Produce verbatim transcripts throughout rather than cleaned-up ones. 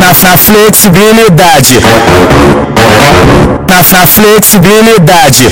na flexibilidade, na, na flexibilidade,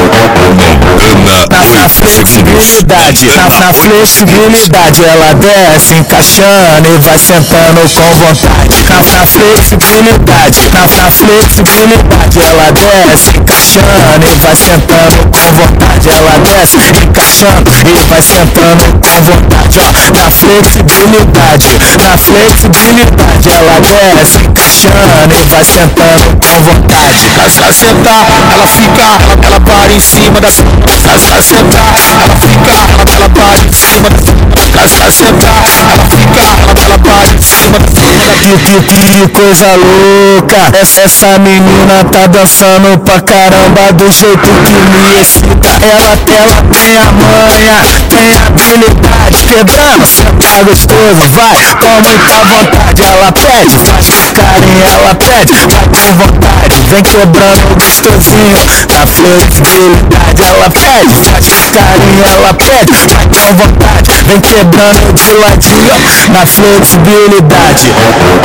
na, na flexibilidade, na, na flexibilidade, ela desce encaixando e vai sentando com vontade. Na, na flexibilidade, na, na flexibilidade, ela desce encaixando e vai sentando com vontade. Ela desce encaixando e vai sentando com vontade. Ó, na flexibilidade, na flexibilidade, ela desce encaixando e vai sentando com vontade. Ela sentar, ela fica, ela, ela para em cima da ela sentar, ela fica, ela, ela para em cima da ela sentar, ela fica, ela, ela para em cima da que, que, que coisa louca, essa, essa menina tá dançando pra caramba do jeito que me excita. Ela, ela tem a manha, tem a habilidade, quebrando, senta gostoso, vai com muita vontade. Ela pede, faz carinho, ela pede, vai com vontade, vem quebrando gostosinho. Na flexibilidade ela pede, faz carinho, ela pede, vai com vontade, vem quebrando de ladinho. Na flexibilidade.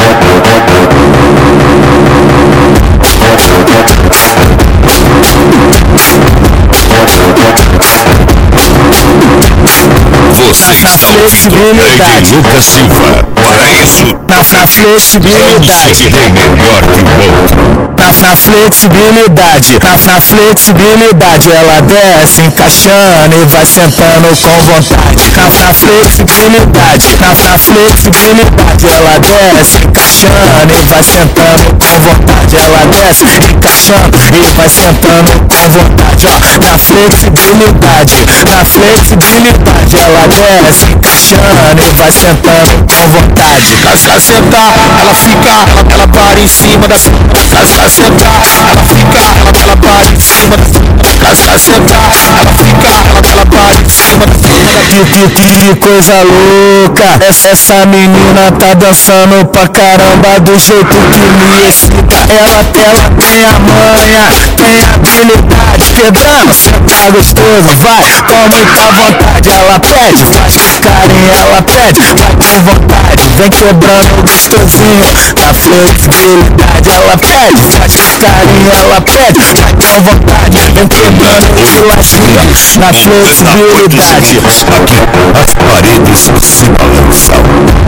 Você na está flexibilidade, Lucas Silva. Para isso, na, na flexibilidade, é melhor que o outro. Na, na flexibilidade, na, na flexibilidade, ela desce encaixando e vai sentando com vontade. Na, na flexibilidade, na, na flexibilidade, ela desce encaixando e vai sentando com vontade. Ela desce encaixando e vai sentando com vontade. Ó, na flexibilidade, na flexibilidade, ela desce encaixando e vai sentando com vontade. Ela sentar, ela fica, ela, ela para em cima da ela sentar, ela fica, ela, ela para em cima da ela sentar, ela fica, ela, ela para em cima da que, que, que coisa louca, essa, essa menina tá dançando pra caramba do jeito que me excita. Ela, ela tem a manha, tem a habilidade, quebrando, senta gostoso, vai com muita vontade. Ela pede, faz carinho, ela pede, vai com vontade, vem quebrando gostosinho. Na flexibilidade ela pede, faz carinho, ela pede, vai com vontade, vem quebrando de ladinho. Na flexibilidade. Aqui, as paredes se balançam.